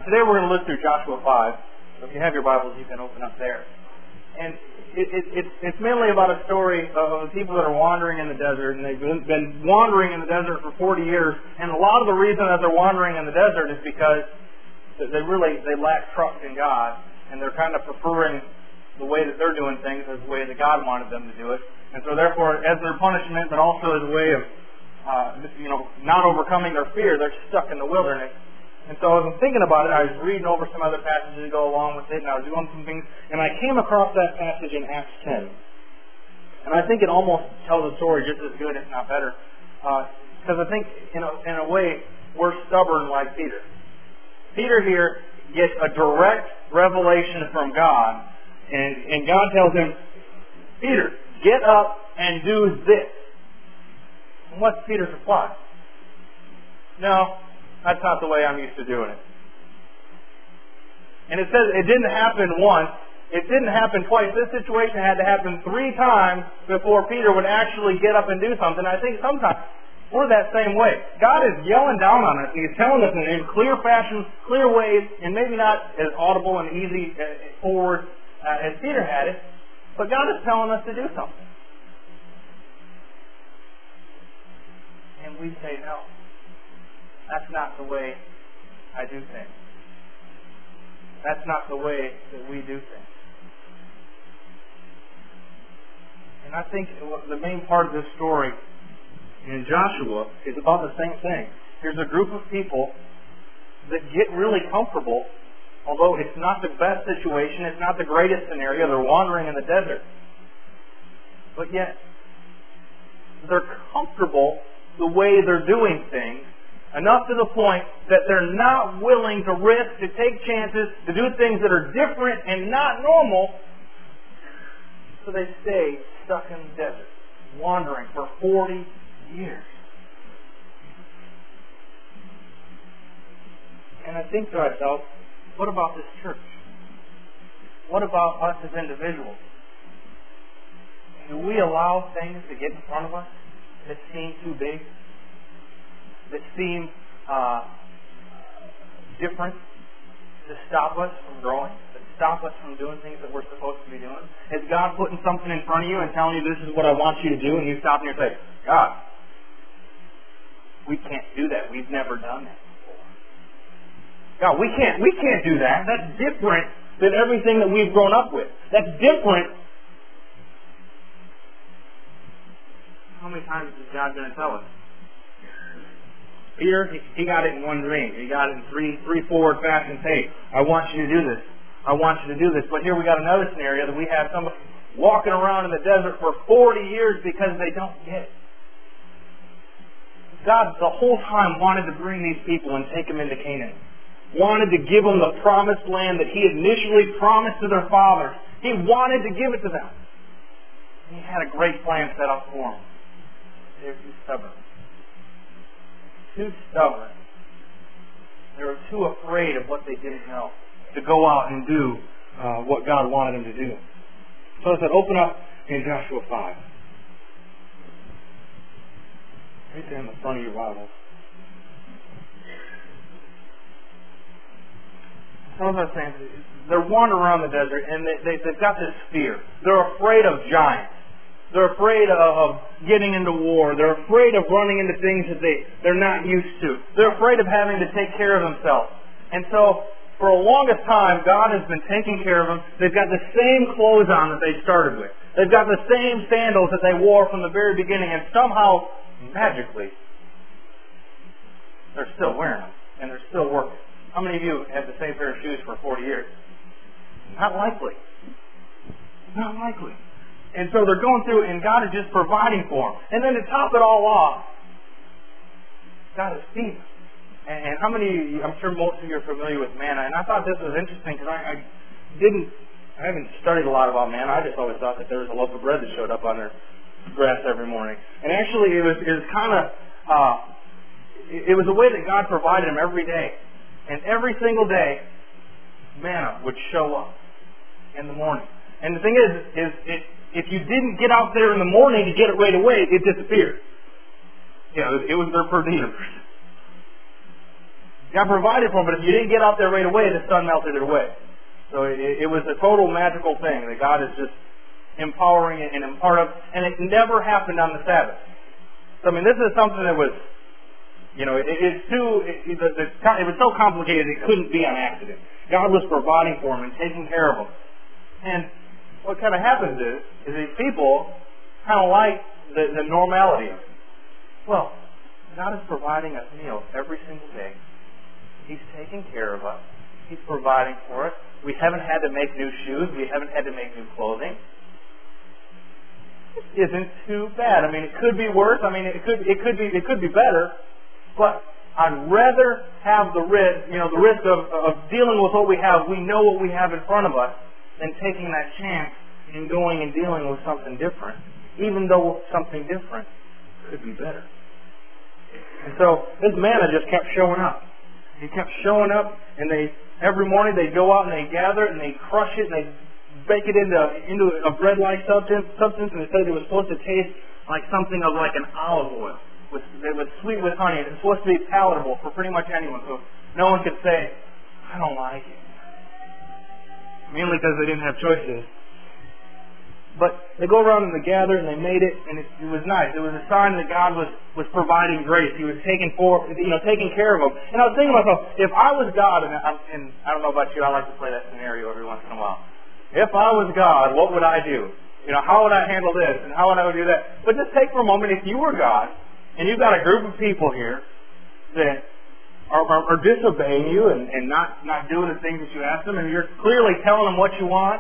Today we're going to look through Joshua 5. So if you have your Bibles, you can open up there. And it's mainly about a story of people that are wandering in the desert, and they've been wandering in the desert for 40 years. And a lot of the reason that they're wandering in the desert is because they lack trust in God, and they're kind of preferring the way that they're doing things as the way that God wanted them to do it. And so therefore, as their punishment, but also as a way of not overcoming their fear, they're stuck in the wilderness. And so as I'm thinking about it, I was reading over some other passages to go along with it, and I was doing some things, and I came across that passage in Acts 10. And I think it almost tells the story just as good, if not better. Because I think, in a way, we're stubborn like Peter. Peter here gets a direct revelation from God, and God tells him, Peter, get up and do this. And what's Peter's reply? No, that's not the way I'm used to doing it. And it says it didn't happen once. It didn't happen twice. This situation had to happen 3 times before Peter would actually get up and do something. I think sometimes we're that same way. God is yelling down on us. He's telling us in clear fashion, clear ways, and maybe not as audible and easy forward as Peter had it. But God is telling us to do something. And we say no. That's not the way I do things. That's not the way that we do things. And I think the main part of this story in Joshua is about the same thing. There's a group of people that get really comfortable, although it's not the best situation, it's not the greatest scenario, they're wandering in the desert. But yet, they're comfortable the way they're doing things, enough to the point that they're not willing to risk, to take chances, to do things that are different and not normal, so they stay stuck in the desert, wandering for 40 years. And I think to myself, what about this church? What about us as individuals? Do we allow things to get in front of us that seem too big? That seem different, to stop us from growing, to stop us from doing things that we're supposed to be doing? Is God putting something in front of you and telling you this is what I want you to do, and you stop and you say, God, we can't do that. We've never done that before. God, we can't do that. That's different than everything that we've grown up with. That's different. How many times is God going to tell us? Peter, he got it in one dream. He got it in three forward fashions. Hey, I want you to do this. I want you to do this. But here we got another scenario that we have somebody walking around in the desert for 40 years because they don't get it. God the whole time wanted to bring these people and take them into Canaan. Wanted to give them the promised land that He initially promised to their fathers. He wanted to give it to them. He had a great plan set up for them. They're too stubborn. Too stubborn. They were too afraid of what they didn't know to go out and do what God wanted them to do. So I said, open up in Joshua 5. Right there in the front of your Bible. So as I was saying, they're wandering around the desert and they've got this fear. They're afraid of giants. They're afraid of getting into war. They're afraid of running into things that they're not used to. They're afraid of having to take care of themselves. And so, for the longest time, God has been taking care of them. They've got the same clothes on that they started with. They've got the same sandals that they wore from the very beginning, and somehow, magically, they're still wearing them, and they're still working. How many of you had the same pair of shoes for 40 years? Not likely. Not likely. And so they're going through, and God is just providing for them. And then to top it all off, God is feeding them. And how many, I'm sure most of you are familiar with manna, and I thought this was interesting because I haven't studied a lot about manna. I just always thought that there was a loaf of bread that showed up on their grass every morning. And actually it was kind of, it was a way that God provided them every day. And every single day, manna would show up in the morning. And the thing is if you didn't get out there in the morning to get it right away, it disappeared. It was their per diem. God provided for them, but if you didn't get out there right away, the sun melted it away. So it was a total magical thing that God is just empowering and impart of, and it never happened on the Sabbath. So I mean, this is something that was, it was so complicated it couldn't be on accident. God was providing for them and taking care of them. And what kind of happens is these people kind of like the normality of it. Well, God is providing us meals every single day. He's taking care of us. He's providing for us. We haven't had to make new shoes. We haven't had to make new clothing. It isn't too bad. I mean, it could be worse. I mean, it could be better. But I'd rather have the risk, the risk of dealing with what we have. We know what we have in front of us, than taking that chance and going and dealing with something different, even though something different could be better. And so this manna just kept showing up. It kept showing up, and every morning they go out and they gather it and they crush it and they bake it into a bread-like substance, and they said it was supposed to taste like something of like an olive oil. It was sweet with honey. It was supposed to be palatable for pretty much anyone, so no one could say, I don't like it. Mainly because they didn't have choices. But they go around and they gather and they made it, and it was nice. It was a sign that God was providing grace. He was taking care of them. And I was thinking to myself, if I was God, and I don't know about you, I like to play that scenario every once in a while. If I was God, what would I do? How would I handle this, and how would I do that? But just take for a moment, if you were God, and you've got a group of people here that are disobeying you and not doing the things that you ask them, and you're clearly telling them what you want,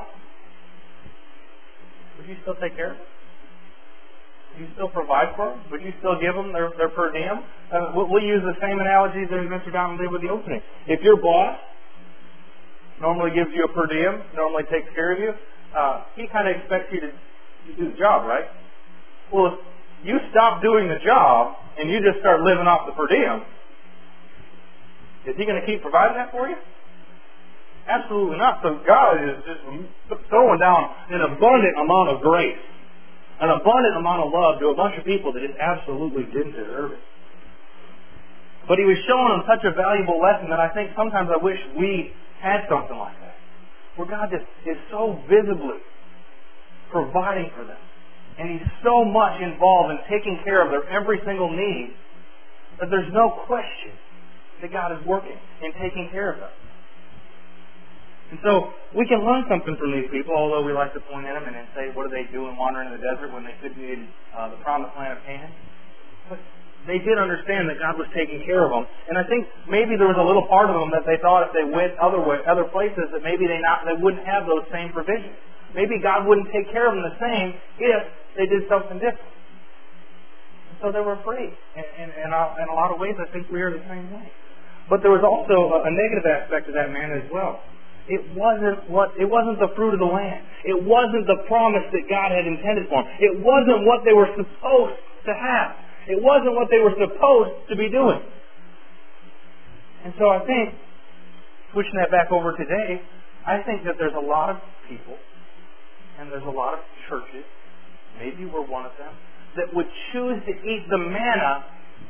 would you still take care of them? Would you still provide for them? Would you still give them their per diem? We'll use the same analogy that Mr. Down did with the opening. If your boss normally gives you a per diem, normally takes care of you, he kind of expects you to do the job, right? Well, if you stop doing the job and you just start living off the per diem, is he going to keep providing that for you? Absolutely not. So God is just throwing down an abundant amount of grace, an abundant amount of love to a bunch of people that just absolutely didn't deserve it. But he was showing them such a valuable lesson that I think sometimes I wish we had something like that, where God just is so visibly providing for them. And He's so much involved in taking care of their every single need that there's no question that God is working and taking care of them. And so we can learn something from these people, although we like to point at them and then say, what are they doing wandering in the desert when they could be in the promised land of Canaan? But they did understand that God was taking care of them. And I think maybe there was a little part of them that they thought if they went other places that maybe they wouldn't have those same provisions. Maybe God wouldn't take care of them the same if they did something different. And so they were afraid. And in a lot of ways, I think we are the same way. But there was also a negative aspect of that man as well. It wasn't the fruit of the land. It wasn't the promise that God had intended for them. It wasn't what they were supposed to have. It wasn't what they were supposed to be doing. And so I think, switching that back over today, I think that there's a lot of people and there's a lot of churches, maybe we're one of them, that would choose to eat the manna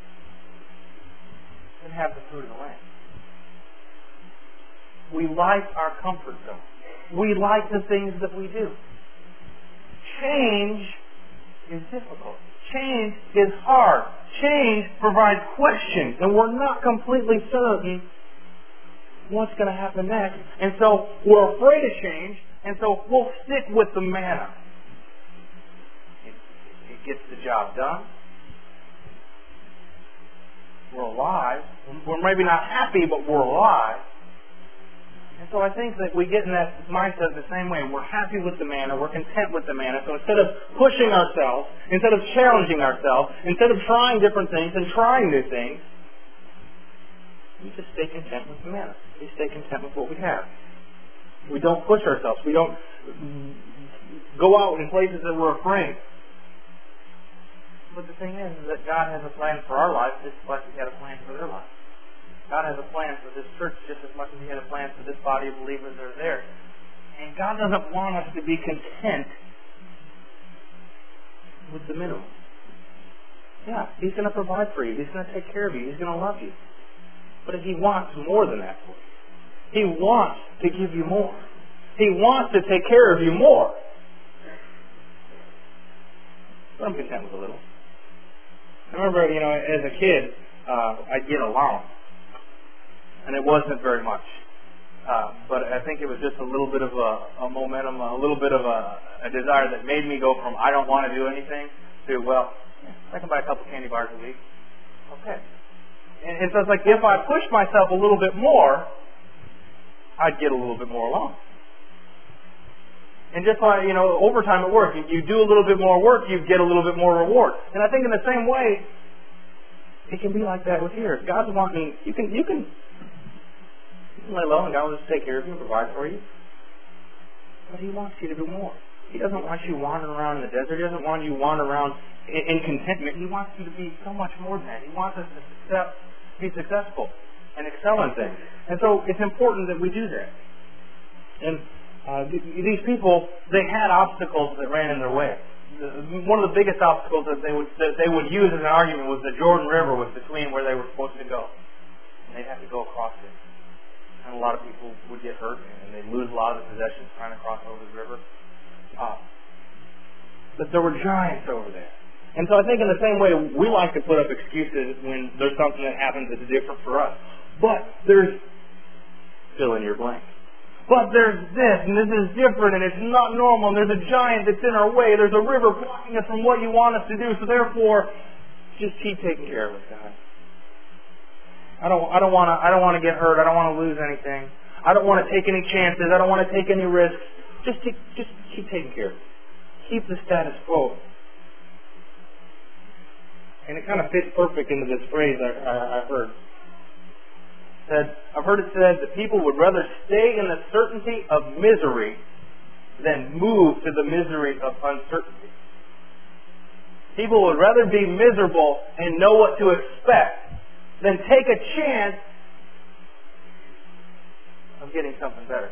and have the fruit of the land. We like our comfort zone. We like the things that we do. Change is difficult. Change is hard. Change provides questions, and we're not completely certain what's going to happen next. And so we're afraid of change, and so we'll stick with the manna. It gets the job done. We're alive. We're maybe not happy, but we're alive. And so I think that we get in that mindset the same way. We're happy with the manna. We're content with the manna. So instead of pushing ourselves, instead of challenging ourselves, instead of trying different things and trying new things, we just stay content with the manna. We stay content with what we have. We don't push ourselves. We don't go out in places that we're afraid. But the thing is that God has a plan for our life just like He had a plan for their life. God has a plan for this church just as much as He had a plan for this body of believers that are there. And God doesn't want us to be content with the minimum. Yeah, He's going to provide for you. He's going to take care of you. He's going to love you. But He wants more than that for you. He wants to give you more. He wants to take care of you more. But I'm content with a little. I remember, as a kid, I'd get allowance. And it wasn't very much. But I think it was just a little bit of a momentum, a little bit of a desire that made me go from I don't want to do anything to, well, I can buy a couple candy bars a week. Okay. And so it's like if I push myself a little bit more, I'd get a little bit more allowance. And just like, overtime at work, you do a little bit more work, you get a little bit more reward. And I think in the same way, it can be like that with here. God's wanting, you can lay low and God will just take care of you and provide for you. But He wants you to do more. He doesn't want you wandering around in the desert. He doesn't want you wandering around in contentment. He wants you to be so much more than that. He wants us to be successful and excel in things. And so it's important that we do that. And these people, they had obstacles that ran in their way. One of the biggest obstacles that they would use as an argument was the Jordan River was between where they were supposed to go. And they'd have to go across it. And a lot of people would get hurt and they'd lose a lot of the possessions trying to cross over the river. But there were giants over there. And so I think in the same way, we like to put up excuses when there's something that happens that's different for us. But there's, fill in your blank. But there's this, and this is different, and it's not normal, and there's a giant that's in our way. There's a river blocking us from what you want us to do, so therefore, just keep taking care of us, God. I don't want to get hurt. I don't want to lose anything. I don't want to take any chances. I don't want to take any risks. Just keep taking care of it. Keep the status quo. And it kind of fits perfect into this phrase I've heard. I've heard it said that people would rather stay in the certainty of misery than move to the misery of uncertainty. People would rather be miserable and know what to expect than take a chance of getting something better.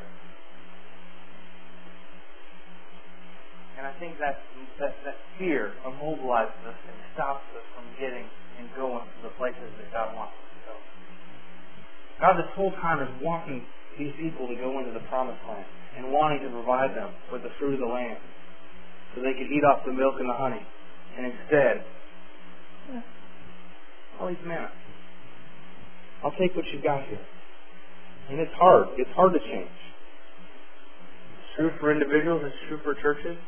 And I think that fear immobilizes us and stops us from getting and going to the places that God wants us to go. God this whole time is wanting these people to go into the promised land and wanting to provide them with the fruit of the land so they could eat off the milk and the honey. And instead, I'll eat manna. I'll take what you've got here. And it's hard. It's hard to change. It's true for individuals. It's true for churches.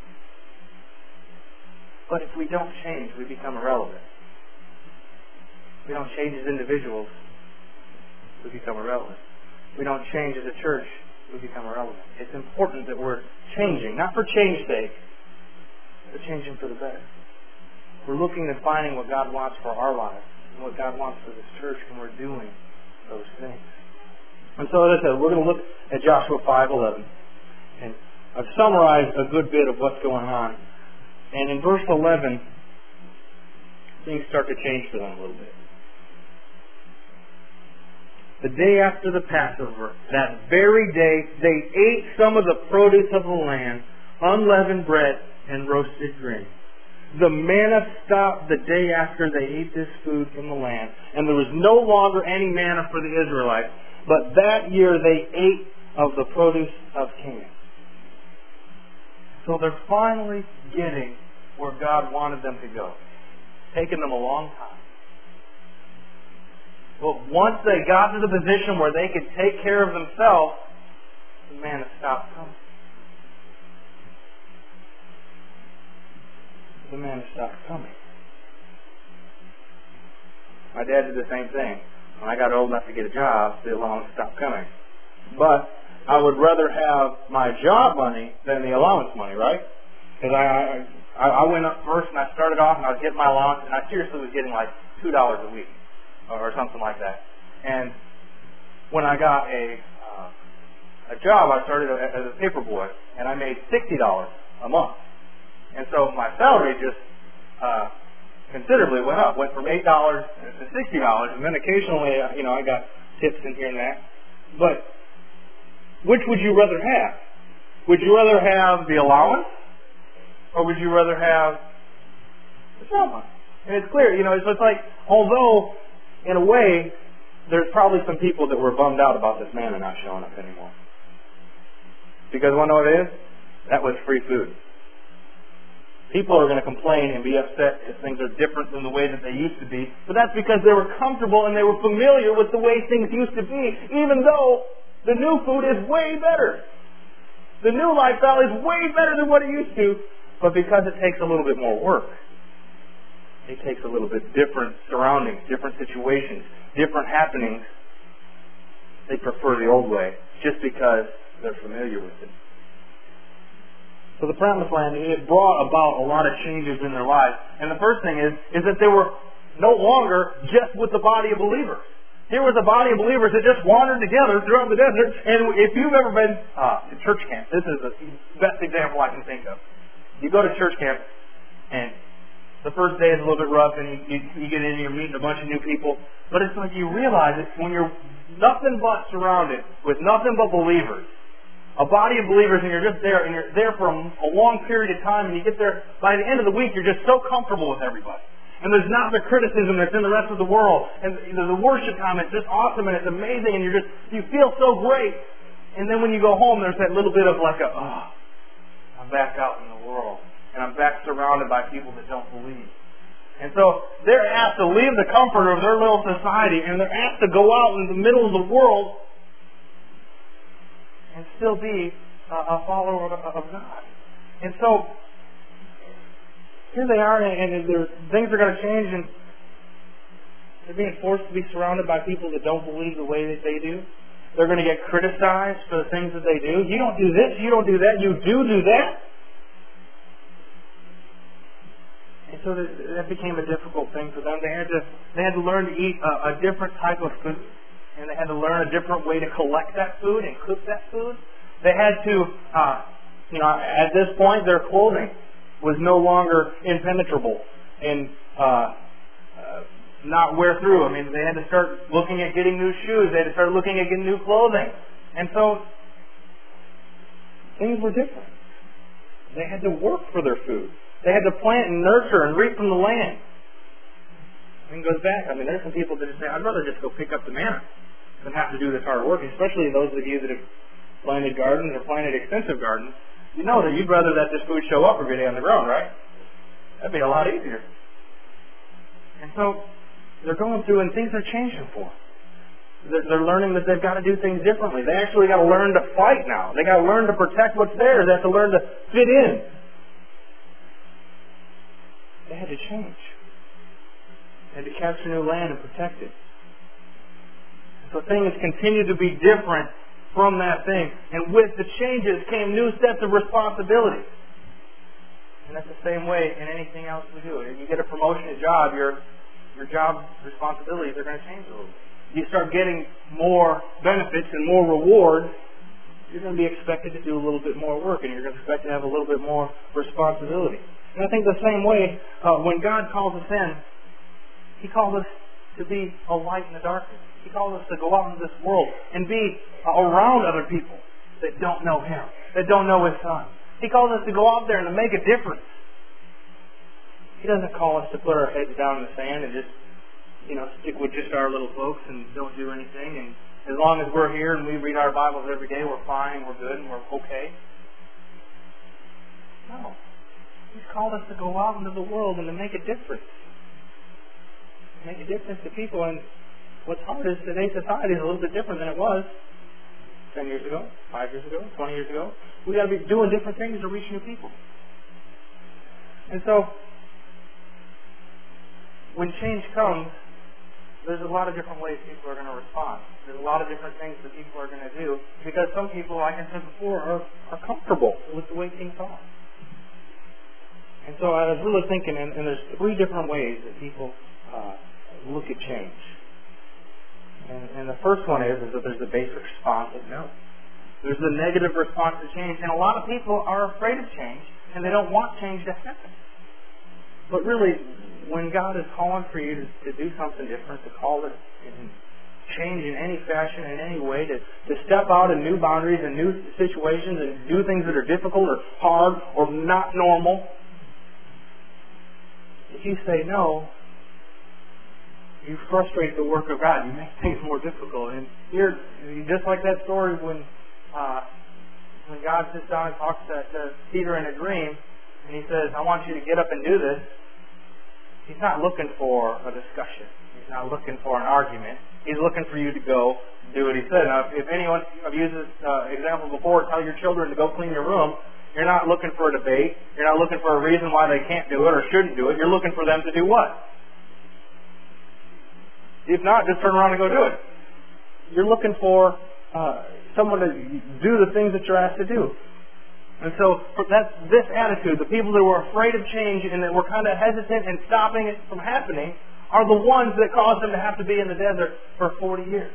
But if we don't change, we become irrelevant. If we don't change as individuals, we become irrelevant. If we don't change as a church, we become irrelevant. It's important that we're changing, not for change's sake, but changing for the better. We're looking and finding what God wants for our lives and what God wants for this church, and we're doing those things. And so, as I said, we're going to look at Joshua 5:11. And I've summarized a good bit of what's going on. And in verse 11, things start to change for them a little bit. The day after the Passover, that very day, they ate some of the produce of the land, unleavened bread and roasted grain. The manna stopped the day after they ate this food from the land, and there was no longer any manna for the Israelites, but that year they ate of the produce of Canaan. So they're finally getting where God wanted them to go. It's taken them a long time. But once they got to the position where they could take care of themselves, the manna stopped coming. The manna stopped coming. My dad did the same thing. When I got old enough to get a job, the allowance stopped coming. But I would rather have my job money than the allowance money, right? Because I went up first and I started off and I was getting my allowance, and I seriously was getting like $2 a week or something like that. And when I got a job, I started as a paper boy, and I made $60 a month. And so my salary just considerably went from $8 to $60, and then occasionally, I got tips in here and that. But which would you rather have? Would you rather have the allowance, or would you rather have the job money? And it's clear, it's like, although in a way there's probably some people that were bummed out about this manna not showing up anymore. Because you want to know what it is? That was free food. People are going to complain and be upset if things are different than the way that they used to be. But that's because they were comfortable and they were familiar with the way things used to be, even though the new food is way better. The new lifestyle is way better than what it used to. But because it takes a little bit more work, it takes a little bit different surroundings, different situations, different happenings, they prefer the old way just because they're familiar with it. So the Promised Land, it brought about a lot of changes in their lives. And the first thing is that they were no longer just with the body of believers. Here was a body of believers that just wandered together throughout the desert. And if you've ever been to church camp, this is the best example I can think of. You go to church camp, and the first day is a little bit rough, and you get in and you're meeting a bunch of new people. But it's like you realize that when you're nothing but surrounded with nothing but believers, a body of believers, and you're just there, and you're there for a long period of time, and you get there, by the end of the week, you're just so comfortable with everybody. And there's not the criticism that's in the rest of the world. And the worship time, it's just awesome, and it's amazing, and you feel so great. And then when you go home, there's that little bit of like I'm back out in the world, and I'm back surrounded by people that don't believe. And so they're asked to leave the comfort of their little society, and they're asked to go out in the middle of the world and still be a follower of God. And so, here they are, and things are going to change, and they're being forced to be surrounded by people that don't believe the way that they do. They're going to get criticized for the things that they do. You don't do this, you don't do that, you do that. And so that became a difficult thing for them. They had to learn to eat a different type of food. And they had to learn a different way to collect that food and cook that food. They had to, at this point, their clothing was no longer impenetrable and not wear through. I mean, they had to start looking at getting new shoes. They had to start looking at getting new clothing. And so, things were different. They had to work for their food. They had to plant and nurture and reap from the land. And it goes back. I mean, there's some people that just say, I'd rather just go pick up the manna than have to do this hard work, especially those of you that have planted gardens or planted extensive gardens. You know that you'd rather that this food show up every day on the ground, right? That'd be a lot easier. And so they're going through and things are changing for them. They're learning that they've got to do things differently. They actually got to learn to fight now. They got to learn to protect what's theirs. They have to learn to fit in. They had to change. They had to capture new land and protect it. So things continue to be different from that thing. And with the changes came new sets of responsibilities. And that's the same way in anything else we do. If you get a promotion, a job, your job responsibilities are going to change a little bit. You start getting more benefits and more rewards, you're going to be expected to do a little bit more work, and you're going to expect to have a little bit more responsibility. And I think the same way, when God calls us in, He calls us to be a light in the darkness. He calls us to go out into this world and be around other people that don't know Him, that don't know His Son. He calls us to go out there and to make a difference. He doesn't call us to put our heads down in the sand and just, stick with just our little folks and don't do anything. And as long as we're here and we read our Bibles every day, we're fine, we're good, and we're okay. No. He's called us to go out into the world and to make a difference. Make a difference to people. And what's hard is today's society is a little bit different than it was 10 years ago, 5 years ago, 20 years ago. We've got to be doing different things to reach new people. And so, when change comes, there's a lot of different ways people are going to respond. There's a lot of different things that people are going to do because some people, like I said before, are comfortable with the way things are. And so I was really thinking, and there's three different ways that people look at change. And the first one is that there's the basic response of no. There's the negative response to change. And a lot of people are afraid of change, and they don't want change to happen. But really, when God is calling for you to do something different, to call it and change in any fashion, in any way, to step out in new boundaries and new situations and do things that are difficult or hard or not normal, if you say no, you frustrate the work of God. You make things more difficult. And here, just like that story when God sits down and talks to Peter in a dream, and he says, I want you to get up and do this, he's not looking for a discussion. He's not looking for an argument. He's looking for you to go do what he said. Now, if anyone, I've used this example before, tell your children to go clean your room, you're not looking for a debate. You're not looking for a reason why they can't do it or shouldn't do it. You're looking for them to do what? If not, just turn around and go do it. You're looking for someone to do the things that you're asked to do. And so that's this attitude. The people that were afraid of change and that were kind of hesitant and stopping it from happening are the ones that caused them to have to be in the desert for 40 years.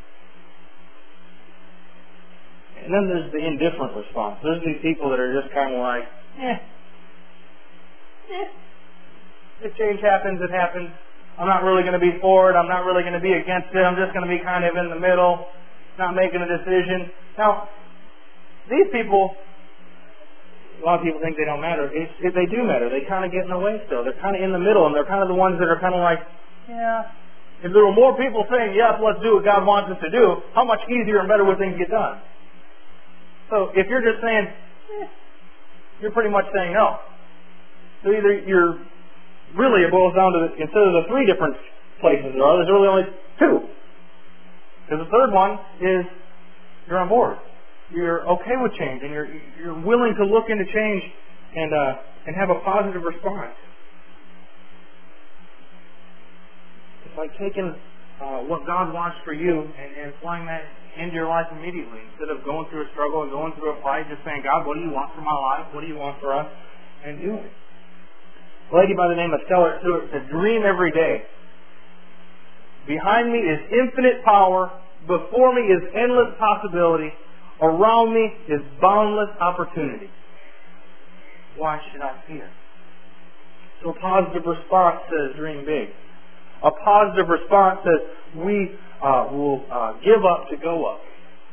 And then there's the indifferent response. There's these people that are just kind of like, if change happens, it happens. I'm not really going to be for it. I'm not really going to be against it. I'm just going to be kind of in the middle, not making a decision. Now, these people, a lot of people think they don't matter. They do matter. They kind of get in the way still. They're kind of in the middle, and they're kind of the ones that are kind of like, yeah. If there were more people saying, yes, let's do what God wants us to do, how much easier and better would things get done? So if you're just saying, you're pretty much saying no. So either you're really, it boils down to, instead of the three different places there are, there's really only two. Because the third one is you're on board. You're okay with change, and you're willing to look into change and have a positive response. It's like taking what God wants for you and applying that into your life immediately. Instead of going through a struggle and going through a fight, just saying, God, what do you want for my life? What do you want for us? And doing it. A lady by the name of Stella Stewart said, dream every day. Behind me is infinite power. Before me is endless possibility. Around me is boundless opportunity. Why should I fear? So a positive response says, dream big. A positive response says, we will give up to go up.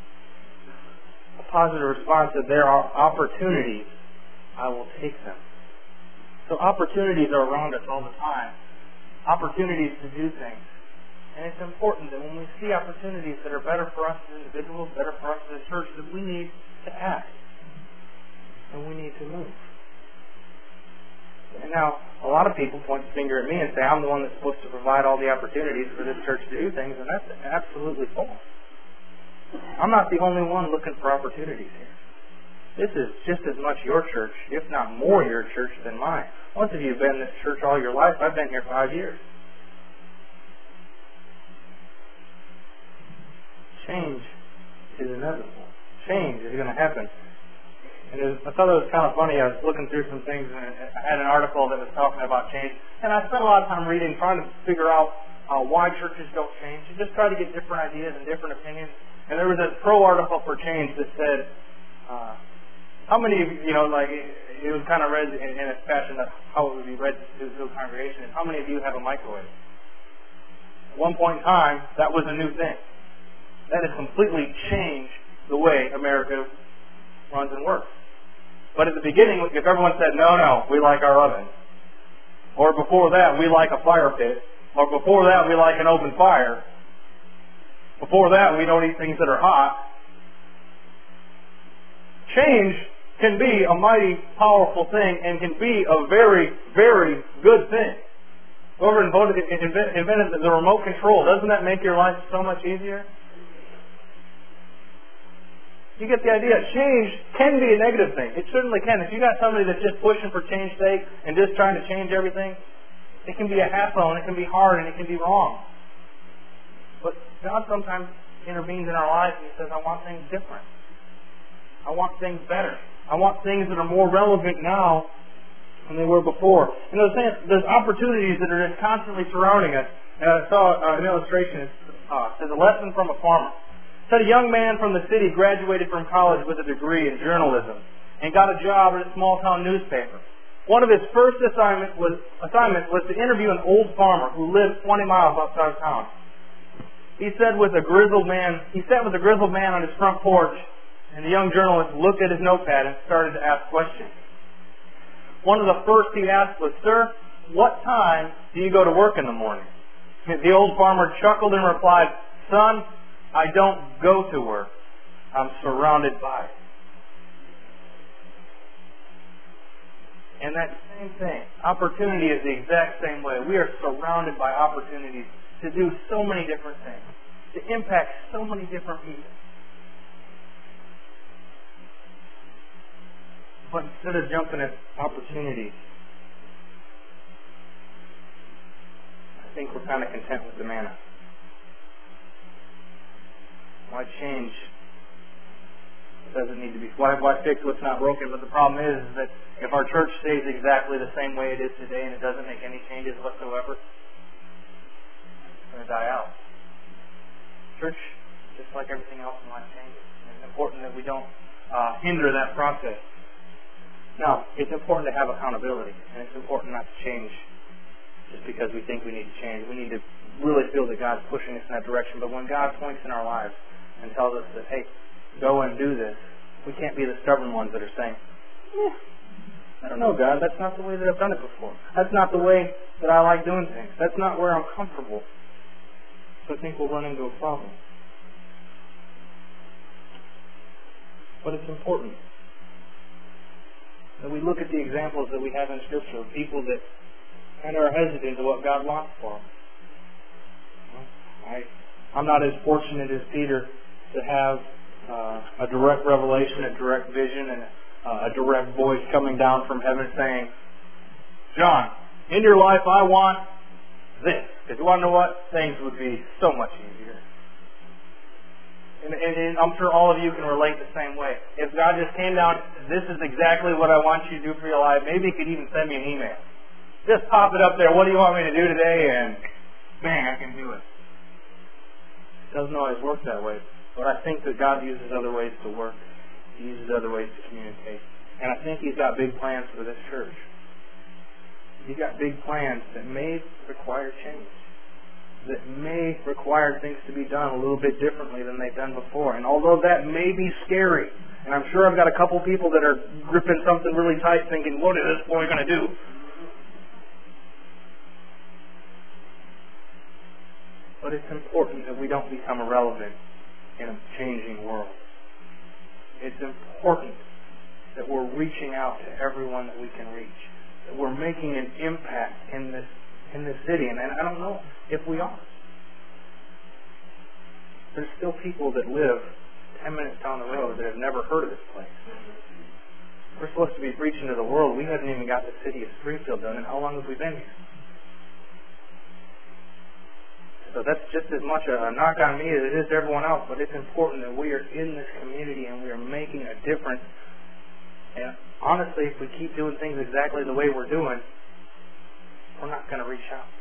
A positive response says, there are opportunities. I will take them. So opportunities are around us all the time. Opportunities to do things. And it's important that when we see opportunities that are better for us as individuals, better for us as a church, that we need to act. And we need to move. And now, a lot of people point the finger at me and say, I'm the one that's supposed to provide all the opportunities for this church to do things, and that's absolutely false. I'm not the only one looking for opportunities here. This is just as much your church, if not more your church than mine. Most of you have been in this church all your life. I've been here 5 years. Change is inevitable. Change is going to happen. And I thought it was kind of funny. I was looking through some things, and I had an article that was talking about change. And I spent a lot of time reading, trying to figure out why churches don't change. And just try to get different ideas and different opinions. And there was a pro article for change that said, how many of you, like, it was kind of read in a fashion that how it would be read to the congregation. How many of you have a microwave? At one point in time, that was a new thing. That has completely changed the way America runs and works. But at the beginning, if everyone said, no, we like our oven. Or before that, we like a fire pit. Or before that, we like an open fire. Before that, we don't eat things that are hot. Change can be a mighty powerful thing and can be a very, very good thing. Whoever invented the remote control, doesn't that make your life so much easier? You get the idea. Change can be a negative thing. It certainly can. If you got somebody that's just pushing for change's sake and just trying to change everything, it can be a hassle and it can be hard and it can be wrong. But God sometimes intervenes in our lives and He says, I want things different. I want things better. I want things that are more relevant now than they were before. And there's opportunities that are just constantly surrounding us. And I saw an illustration. It says, a lesson from a farmer. Said a young man from the city graduated from college with a degree in journalism and got a job at a small town newspaper. One of his first assignment was to interview an old farmer who lived 20 miles outside of town. He sat with a grizzled man on his front porch, and the young journalist looked at his notepad and started to ask questions. One of the first he asked was, Sir, what time do you go to work in the morning? The old farmer chuckled and replied, "Son, I don't go to work. I'm surrounded by it." And that same thing, opportunity is the exact same way. We are surrounded by opportunities to do so many different things, to impact so many different people. But instead of jumping at opportunities, I think we're kind of content with the manna. Why change? It doesn't need to be. Why fix what's not broken? But the problem is that if our church stays exactly the same way it is today and it doesn't make any changes whatsoever, it's going to die out. Church, just like everything else in life, changes. And it's important that we don't hinder that process. Now, it's important to have accountability, and it's important not to change just because we think we need to change. We need to really feel that God's pushing us in that direction. But when God points in our lives and tells us that, hey, go and do this, we can't be the stubborn ones that are saying, I don't know, God, that's not the way that I've done it before. That's not the way that I like doing things. That's not where I'm comfortable. So I think we'll run into a problem. But it's important that we look at the examples that we have in Scripture of people that kind of are hesitant to what God wants for them. I'm not as fortunate as Peter to have a direct revelation, a direct vision, and a direct voice coming down from heaven saying, John, in your life I want this. Because you want to know what? Things would be so much easier. And I'm sure all of you can relate the same way. If God just came down, this is exactly what I want you to do for your life, maybe He could even send me an email. Just pop it up there. What do you want me to do today? And bang, I can do it. It doesn't always work that way. But I think that God uses other ways to work. He uses other ways to communicate. And I think He's got big plans for this church. He's got big plans that may require change. That may require things to be done a little bit differently than they've done before. And although that may be scary, and I'm sure I've got a couple people that are gripping something really tight thinking, what is this boy going to do? But it's important that we don't become irrelevant in a changing world. It's important that we're reaching out to everyone that we can reach. That we're making an impact in this city. And I don't know if we are. There's still people that live 10 minutes down the road that have never heard of this place. We're supposed to be preaching to the world. We haven't even got the city of Springfield done. And how long have we been here? So that's just as much a knock on me as it is to everyone else, but it's important that we are in this community and we are making a difference. And honestly, if we keep doing things exactly the way we're doing, we're not going to reach out.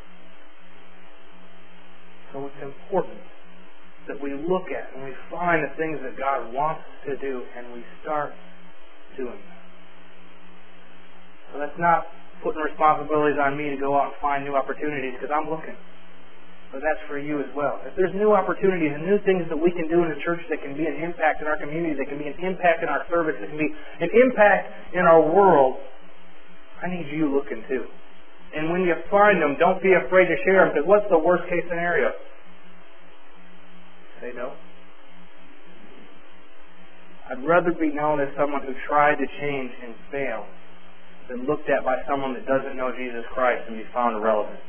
So it's important that we look at and we find the things that God wants us to do and we start doing them. So that's not putting responsibilities on me to go out and find new opportunities because I'm looking. But that's for you as well. If there's new opportunities and new things that we can do in the church that can be an impact in our community, that can be an impact in our service, that can be an impact in our world, I need you looking too. And when you find them, don't be afraid to share them, because what's the worst case scenario? Say no. I'd rather be known as someone who tried to change and failed than looked at by someone that doesn't know Jesus Christ and be found irrelevant.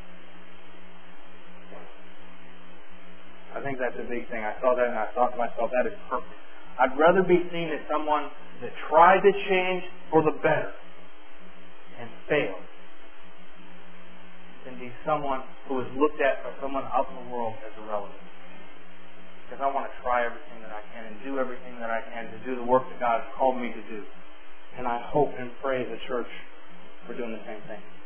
I think that's a big thing. I saw that and I thought to myself, that is perfect. I'd rather be seen as someone that tried to change for the better and failed than be someone who is looked at by someone out in the world as irrelevant. Because I want to try everything that I can and do everything that I can to do the work that God has called me to do. And I hope and pray as a church we're doing the same thing.